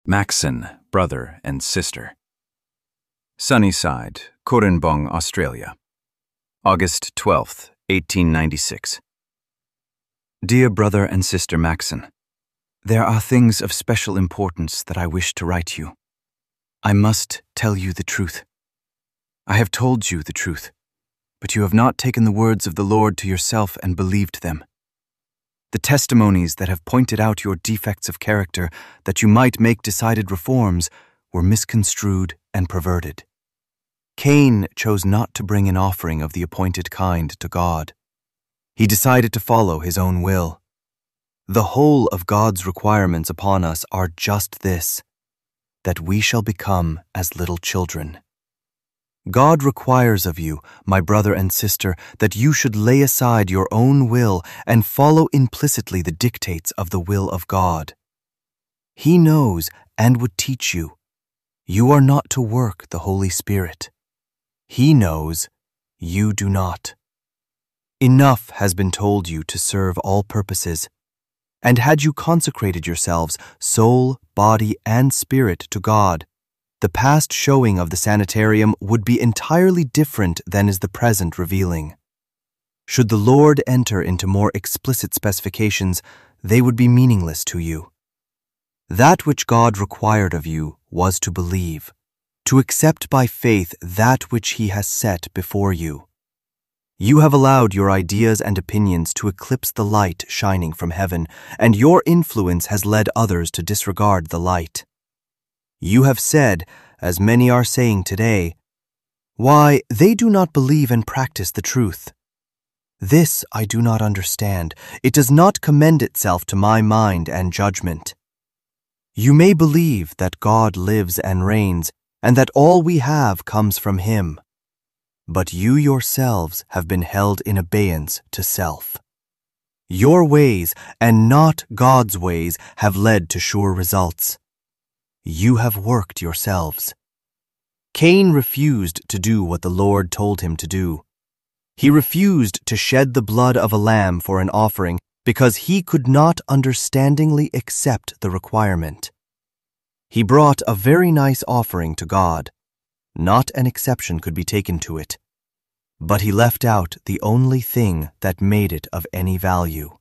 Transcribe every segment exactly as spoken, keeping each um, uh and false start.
Maxon, brother and sister. Sunnyside, Cooranbong, Australia. August twelfth, eighteen ninety-six. Dear brother and sister Maxon, there are things of special importance that I wish to write you. I must tell you the truth. I have told you the truth, but you have not taken the words of the Lord to yourself and believed them. The testimonies that have pointed out your defects of character that you might make decided reforms were misconstrued and perverted. Cain chose not to bring an offering of the appointed kind to God. He decided to follow his own will. The whole of God's requirements upon us are just this, that we shall become as little children. God requires of you, my brother and sister, that you should lay aside your own will and follow implicitly the dictates of the will of God. He knows and would teach you. You are not to work the Holy Spirit. He knows, you do not. Enough has been told you to serve all purposes, and had you consecrated yourselves, soul, body, and spirit to God, the past showing of the sanitarium would be entirely different than is the present revealing. Should the Lord enter into more explicit specifications, they would be meaningless to you. That which God required of you was to believe, to accept by faith that which He has set before you. You have allowed your ideas and opinions to eclipse the light shining from heaven, and your influence has led others to disregard the light. You have said, as many are saying today, "Why, they do not believe and practice the truth." This I do not understand. It does not commend itself to my mind and judgment. You may believe that God lives and reigns, and that all we have comes from Him. But you yourselves have been held in abeyance to self. Your ways, and not God's ways, have led to sure results. You have worked yourselves. Cain refused to do what the Lord told him to do. He refused to shed the blood of a lamb for an offering because he could not understandingly accept the requirement. He brought a very nice offering to God. Not an exception could be taken to it. But he left out the only thing that made it of any value.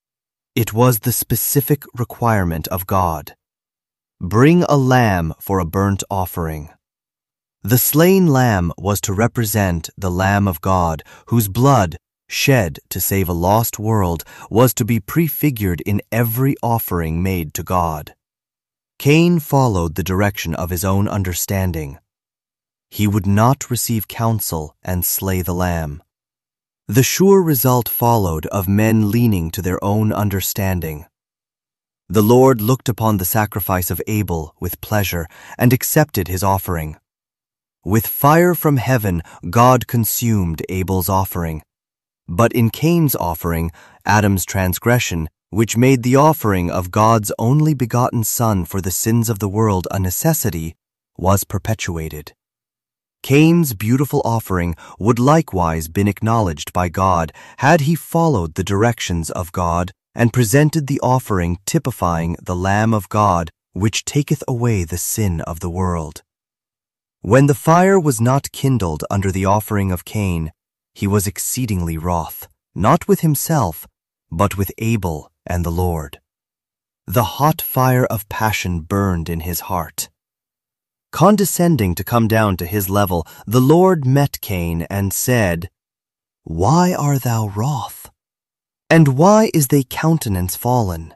It was the specific requirement of God. Bring a lamb for a burnt offering. The slain lamb was to represent the Lamb of God, whose blood, shed to save a lost world, was to be prefigured in every offering made to God. Cain followed the direction of his own understanding. He would not receive counsel and slay the lamb. The sure result followed of men leaning to their own understanding. The Lord looked upon the sacrifice of Abel with pleasure and accepted his offering. With fire from heaven, God consumed Abel's offering. But in Cain's offering, Adam's transgression, which made the offering of God's only begotten Son for the sins of the world a necessity, was perpetuated. Cain's beautiful offering would likewise been acknowledged by God had he followed the directions of God and presented the offering typifying the Lamb of God, which taketh away the sin of the world. When the fire was not kindled under the offering of Cain, he was exceedingly wroth, not with himself, but with Abel and the Lord. The hot fire of passion burned in his heart. Condescending to come down to his level, the Lord met Cain and said, "Why art thou wroth? And why is thy countenance fallen?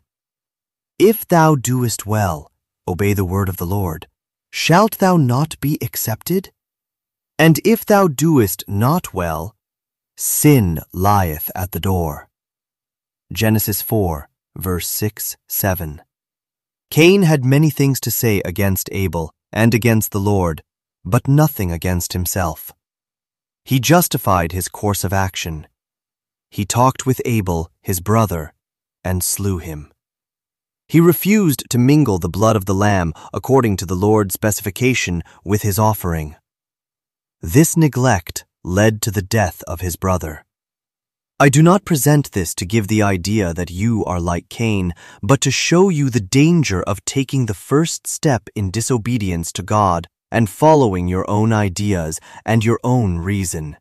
If thou doest well, obey the word of the Lord, shalt thou not be accepted? And if thou doest not well, sin lieth at the door." Genesis four, verse six, seven. Cain had many things to say against Abel and against the Lord, but nothing against himself. He justified his course of action. He talked with Abel, his brother, and slew him. He refused to mingle the blood of the lamb according to the Lord's specification with his offering. This neglect led to the death of his brother. I do not present this to give the idea that you are like Cain, but to show you the danger of taking the first step in disobedience to God and following your own ideas and your own reason.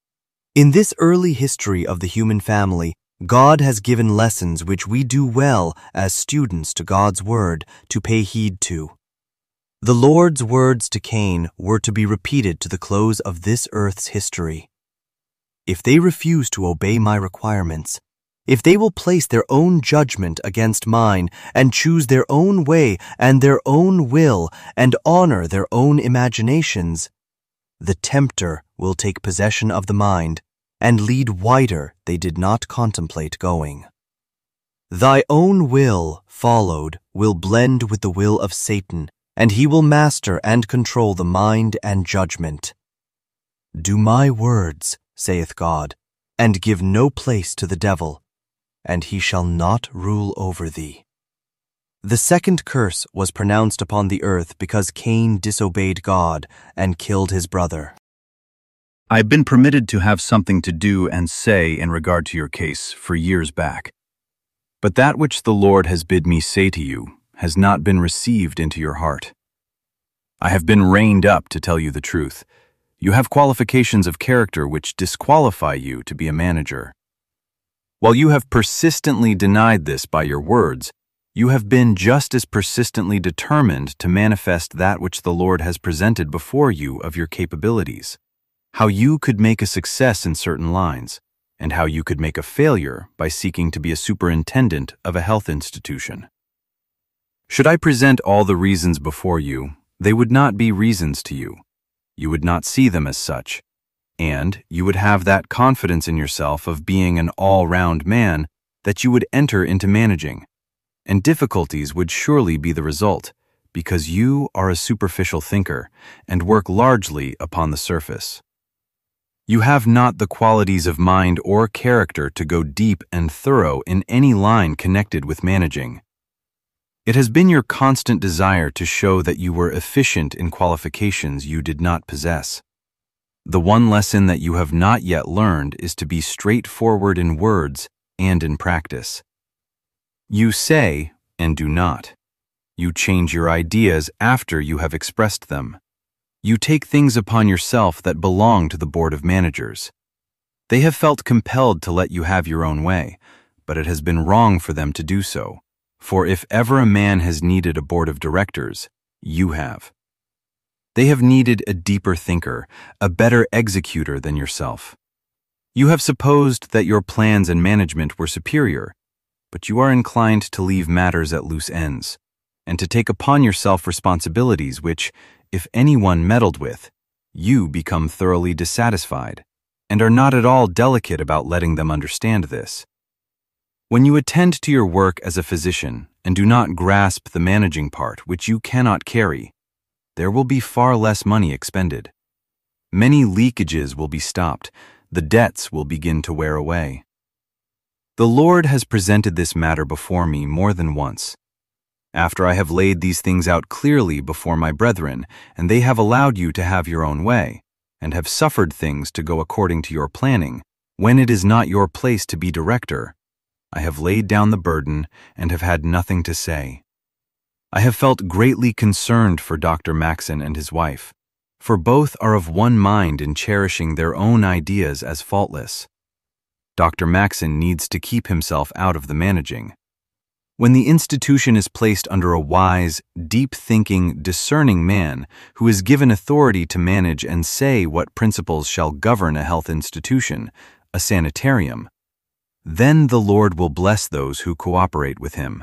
In this early history of the human family, God has given lessons which we do well as students to God's word to pay heed to. The Lord's words to Cain were to be repeated to the close of this earth's history. If they refuse to obey my requirements, if they will place their own judgment against mine and choose their own way and their own will and honor their own imaginations, the tempter will take possession of the mind and lead wider they did not contemplate going. Thy own will, followed, will blend with the will of Satan, and he will master and control the mind and judgment. Do my words, saith God, and give no place to the devil, and he shall not rule over thee. The second curse was pronounced upon the earth because Cain disobeyed God and killed his brother. I have been permitted to have something to do and say in regard to your case for years back. But that which the Lord has bid me say to you has not been received into your heart. I have been reined up to tell you the truth. You have qualifications of character which disqualify you to be a manager. While you have persistently denied this by your words, you have been just as persistently determined to manifest that which the Lord has presented before you of your capabilities, how you could make a success in certain lines, and how you could make a failure by seeking to be a superintendent of a health institution. Should I present all the reasons before you, they would not be reasons to you. You would not see them as such, and you would have that confidence in yourself of being an all-round man that you would enter into managing, and difficulties would surely be the result, because you are a superficial thinker and work largely upon the surface. You have not the qualities of mind or character to go deep and thorough in any line connected with managing. It has been your constant desire to show that you were efficient in qualifications you did not possess. The one lesson that you have not yet learned is to be straightforward in words and in practice. You say and do not. You change your ideas after you have expressed them. You take things upon yourself that belong to the board of managers. They have felt compelled to let you have your own way, but it has been wrong for them to do so. For if ever a man has needed a board of directors, you have. They have needed a deeper thinker, a better executor than yourself. You have supposed that your plans and management were superior, but you are inclined to leave matters at loose ends, and to take upon yourself responsibilities which, if anyone meddled with, you become thoroughly dissatisfied, and are not at all delicate about letting them understand this. When you attend to your work as a physician and do not grasp the managing part which you cannot carry, there will be far less money expended. Many leakages will be stopped, the debts will begin to wear away. The Lord has presented this matter before me more than once. After I have laid these things out clearly before my brethren, and they have allowed you to have your own way, and have suffered things to go according to your planning, when it is not your place to be director, I have laid down the burden and have had nothing to say. I have felt greatly concerned for Doctor Maxon and his wife, for both are of one mind in cherishing their own ideas as faultless. Doctor Maxon needs to keep himself out of the managing. When the institution is placed under a wise, deep-thinking, discerning man who is given authority to manage and say what principles shall govern a health institution, a sanitarium, then the Lord will bless those who cooperate with him.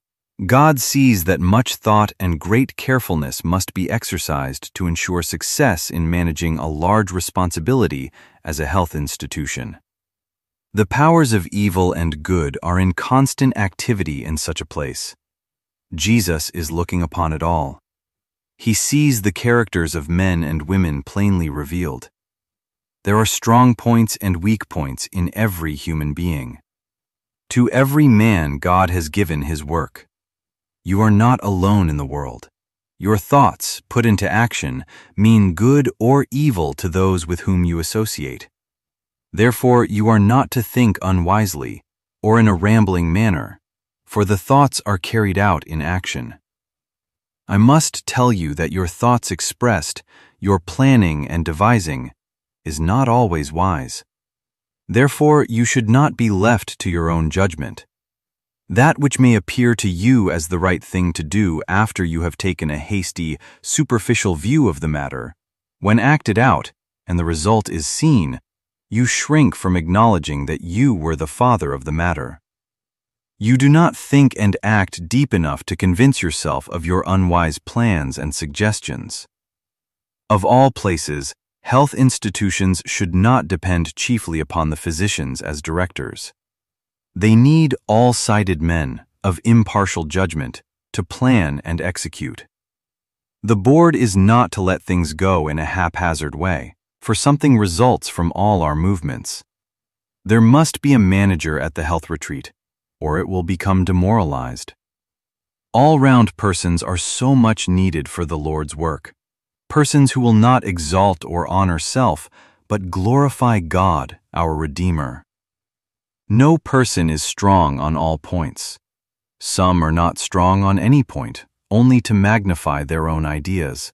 God sees that much thought and great carefulness must be exercised to ensure success in managing a large responsibility as a health institution. The powers of evil and good are in constant activity in such a place. Jesus is looking upon it all. He sees the characters of men and women plainly revealed. There are strong points and weak points in every human being. To every man God has given his work. You are not alone in the world. Your thoughts, put into action, mean good or evil to those with whom you associate. Therefore you are not to think unwisely, or in a rambling manner, for the thoughts are carried out in action. I must tell you that your thoughts expressed, your planning and devising, is not always wise. Therefore you should not be left to your own judgment. That which may appear to you as the right thing to do after you have taken a hasty, superficial view of the matter, when acted out and the result is seen, you shrink from acknowledging that you were the father of the matter. You do not think and act deep enough to convince yourself of your unwise plans and suggestions. Of all places, health institutions should not depend chiefly upon the physicians as directors. They need all-sighted men of impartial judgment to plan and execute. The board is not to let things go in a haphazard way, for something results from all our movements. There must be a manager at the health retreat, or it will become demoralized. All-round persons are so much needed for the Lord's work. Persons who will not exalt or honor self, but glorify God, our Redeemer. No person is strong on all points. Some are not strong on any point, only to magnify their own ideas.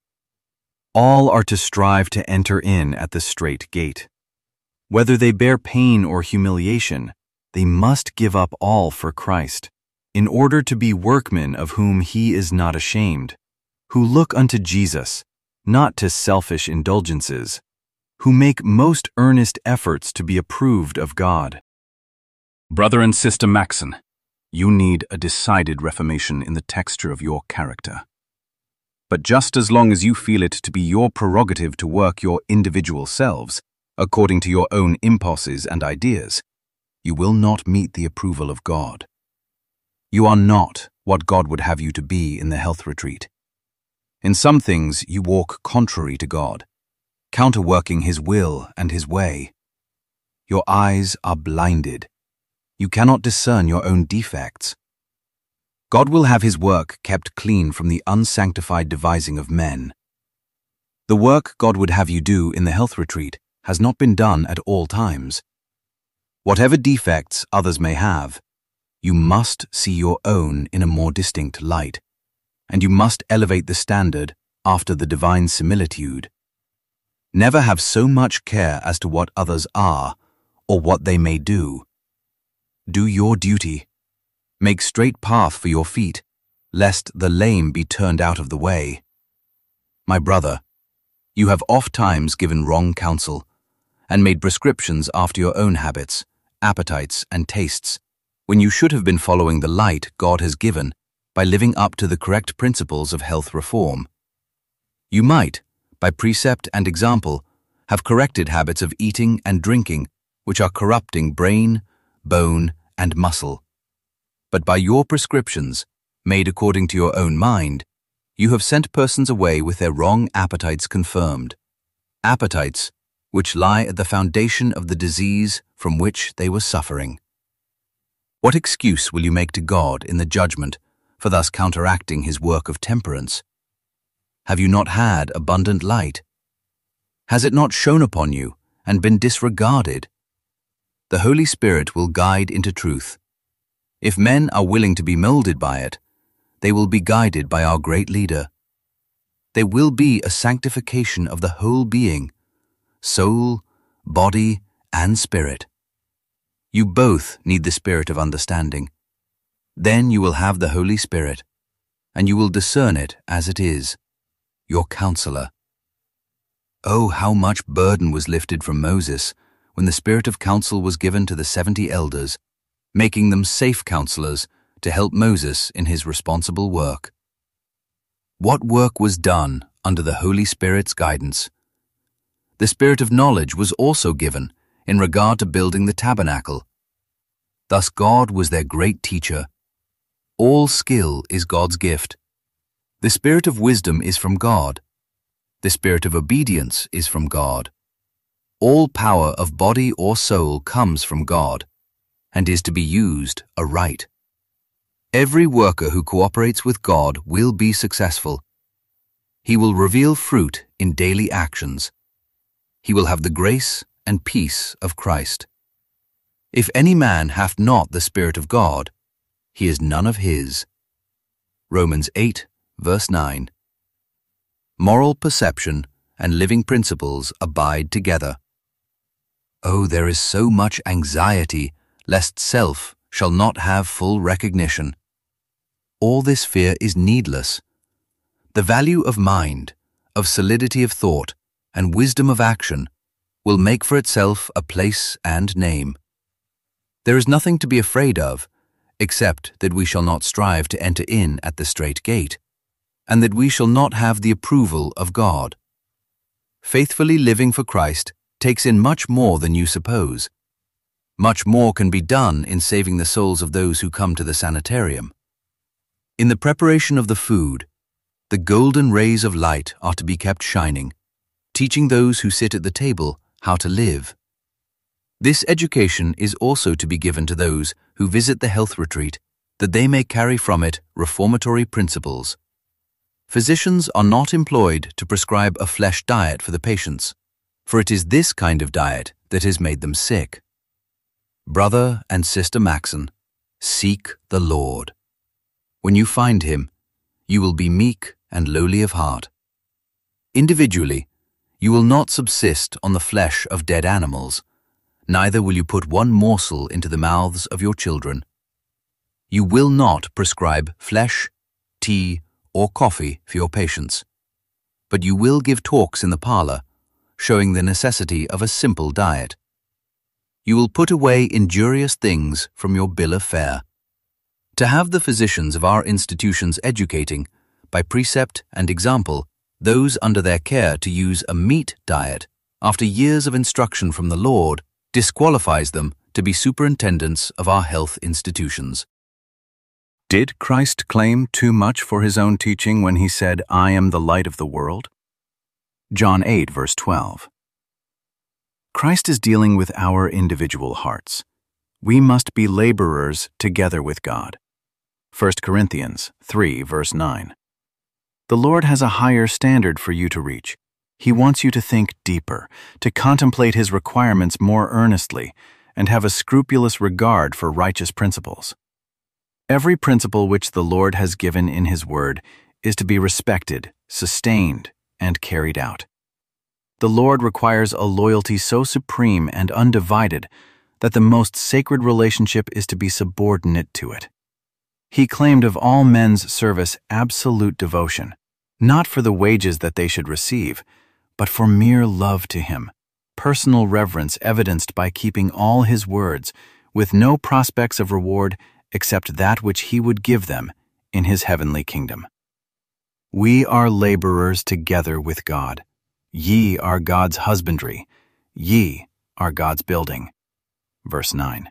All are to strive to enter in at the strait gate. Whether they bear pain or humiliation, they must give up all for Christ, in order to be workmen of whom he is not ashamed, who look unto Jesus, not to selfish indulgences, who make most earnest efforts to be approved of God. Brother and Sister Maxon, you need a decided reformation in the texture of your character. But just as long as you feel it to be your prerogative to work your individual selves, according to your own impulses and ideas, you will not meet the approval of God. You are not what God would have you to be in the health retreat. In some things you walk contrary to God, counterworking His will and His way. Your eyes are blinded. You cannot discern your own defects. God will have His work kept clean from the unsanctified devising of men. The work God would have you do in the health retreat has not been done at all times. Whatever defects others may have, you must see your own in a more distinct light, and you must elevate the standard after the divine similitude. Never have so much care as to what others are, or what they may do. Do your duty. Make straight path for your feet, lest the lame be turned out of the way. My brother, you have oft times given wrong counsel, and made prescriptions after your own habits, appetites, and tastes, when you should have been following the light God has given by living up to the correct principles of health reform. You might, by precept and example, have corrected habits of eating and drinking which are corrupting brain, bone, and muscle. But by your prescriptions, made according to your own mind, you have sent persons away with their wrong appetites confirmed, appetites which lie at the foundation of the disease from which they were suffering. What excuse will you make to God in the judgment for thus counteracting His work of temperance? Have you not had abundant light? Has it not shone upon you and been disregarded? The Holy Spirit will guide into truth. If men are willing to be molded by it, they will be guided by our great leader. There will be a sanctification of the whole being, soul, body, and spirit. You both need the Spirit of understanding. Then you will have the Holy Spirit, and you will discern it as it is, your counselor. Oh, how much burden was lifted from Moses when the spirit of counsel was given to the seventy elders, making them safe counselors to help Moses in his responsible work. What work was done under the Holy Spirit's guidance? The Spirit of knowledge was also given in regard to building the tabernacle. Thus God was their great teacher. All skill is God's gift. The spirit of wisdom is from God. The spirit of obedience is from God. All power of body or soul comes from God, and is to be used aright. Every worker who cooperates with God will be successful. He will reveal fruit in daily actions. He will have the grace and peace of Christ. If any man hath not the Spirit of God, he is none of his. Romans eight, verse nine. Moral perception and living principles abide together. Oh, there is so much anxiety lest self shall not have full recognition. All this fear is needless. The value of mind, of solidity of thought, and wisdom of action will make for itself a place and name. There is nothing to be afraid of, except that we shall not strive to enter in at the strait gate, and that we shall not have the approval of God. Faithfully living for Christ takes in much more than you suppose. Much more can be done in saving the souls of those who come to the sanitarium. In the preparation of the food, the golden rays of light are to be kept shining, teaching those who sit at the table how to live. This education is also to be given to those who visit the health retreat, that they may carry from it reformatory principles. Physicians are not employed to prescribe a flesh diet for the patients, for it is this kind of diet that has made them sick. Brother and Sister Maxon, seek the Lord. When you find him, you will be meek and lowly of heart. Individually, you will not subsist on the flesh of dead animals, neither will you put one morsel into the mouths of your children. You will not prescribe flesh, tea, or coffee for your patients, but you will give talks in the parlor, showing the necessity of a simple diet. You will put away injurious things from your bill of fare. To have the physicians of our institutions educating, by precept and example, those under their care to use a meat diet, after years of instruction from the Lord, disqualifies them to be superintendents of our health institutions. Did Christ claim too much for his own teaching when he said, "I am the light of the world"? John eight, verse twelve. Christ is dealing with our individual hearts. We must be laborers together with God. First Corinthians three, verse nine. The Lord has a higher standard for you to reach. He wants you to think deeper, to contemplate his requirements more earnestly, and have a scrupulous regard for righteous principles. Every principle which the Lord has given in his word is to be respected, sustained, and carried out. The Lord requires a loyalty so supreme and undivided that the most sacred relationship is to be subordinate to it. He claimed of all men's service absolute devotion, not for the wages that they should receive, but for mere love to him, personal reverence evidenced by keeping all his words, with no prospects of reward except that which he would give them in his heavenly kingdom. We are laborers together with God. Ye are God's husbandry. Ye are God's building. Verse nine.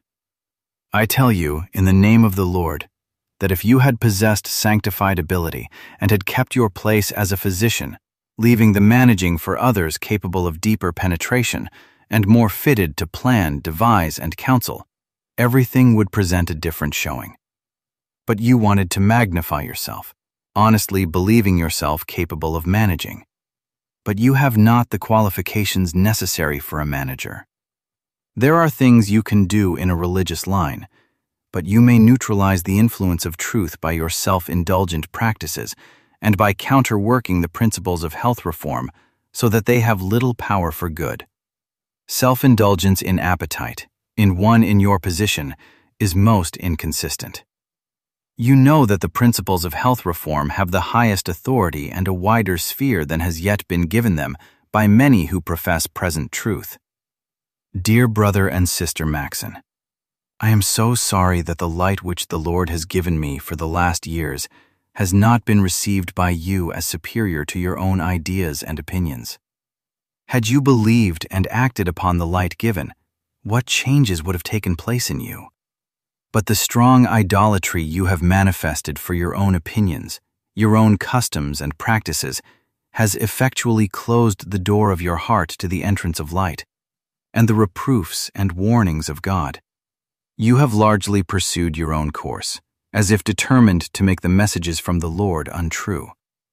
I tell you, in the name of the Lord, that if you had possessed sanctified ability and had kept your place as a physician, leaving the managing for others capable of deeper penetration and more fitted to plan, devise, and counsel, everything would present a different showing. But you wanted to magnify yourself, honestly believing yourself capable of managing. But you have not the qualifications necessary for a manager. There are things you can do in a religious line, but you may neutralize the influence of truth by your self-indulgent practices and by counterworking the principles of health reform so that they have little power for good. Self-indulgence in appetite, in one in your position, is most inconsistent. You know that the principles of health reform have the highest authority and a wider sphere than has yet been given them by many who profess present truth. Dear brother and sister Maxon, I am so sorry that the light which the Lord has given me for the last years has not been received by you as superior to your own ideas and opinions. Had you believed and acted upon the light given, what changes would have taken place in you? But the strong idolatry you have manifested for your own opinions, your own customs and practices, has effectually closed the door of your heart to the entrance of light, and the reproofs and warnings of God. You have largely pursued your own course, as if determined to make the messages from the Lord untrue.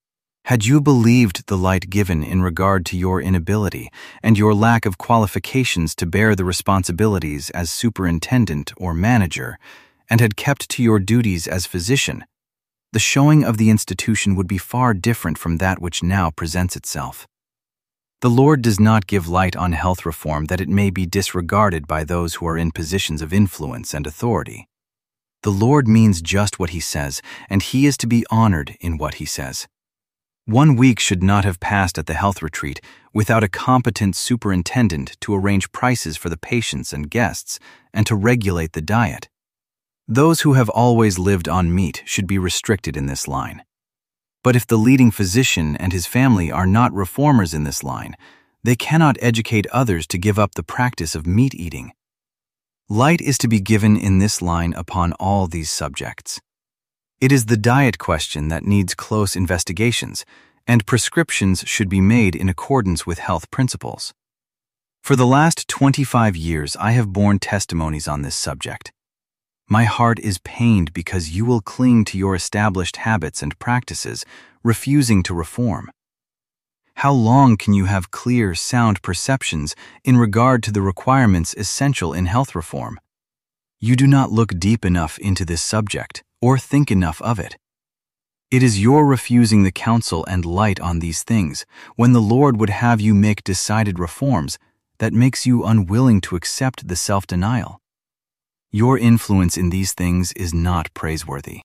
Had you believed the light given in regard to your inability and your lack of qualifications to bear the responsibilities as superintendent or manager, and had kept to your duties as physician, the showing of the institution would be far different from that which now presents itself. The Lord does not give light on health reform that it may be disregarded by those who are in positions of influence and authority. The Lord means just what He says, and He is to be honored in what He says. One week should not have passed at the health retreat without a competent superintendent to arrange prices for the patients and guests and to regulate the diet. Those who have always lived on meat should be restricted in this line. But if the leading physician and his family are not reformers in this line, they cannot educate others to give up the practice of meat eating. Light is to be given in this line upon all these subjects. It is the diet question that needs close investigations, and prescriptions should be made in accordance with health principles. For the last twenty-five years, I have borne testimonies on this subject. My heart is pained because you will cling to your established habits and practices, refusing to reform. How long can you have clear, sound perceptions in regard to the requirements essential in health reform? You do not look deep enough into this subject or think enough of it. It is your refusing the counsel and light on these things, when the Lord would have you make decided reforms, that makes you unwilling to accept the self-denial. Your influence in these things is not praiseworthy.